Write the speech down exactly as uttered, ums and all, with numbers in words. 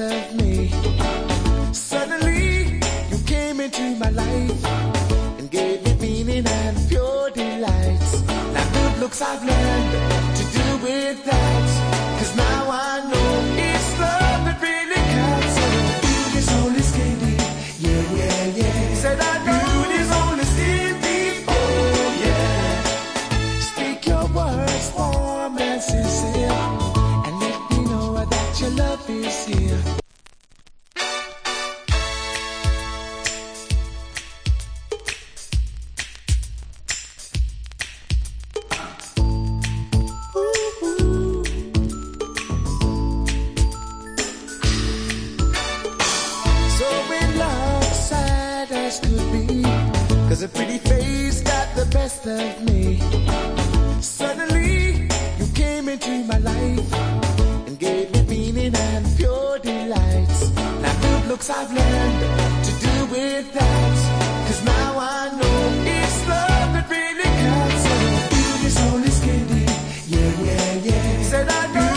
of me. Suddenly, you came into my life and gave me meaning and pure delights. Now good looks I've learned to do with that, 'cause now I know it's love that really counts. So beauty's only skinny, yeah, yeah, yeah. Said I know beauty's only skinny, oh yeah. Speak your words warm and sincere, and let me know that your love is here. A pretty face got the best of me. Suddenly, you came into my life and gave me meaning and pure delights. Now good looks I've learned to do with that, 'cause now I know it's love that really counts. So beauty's only skinny, yeah, yeah, yeah. Said I know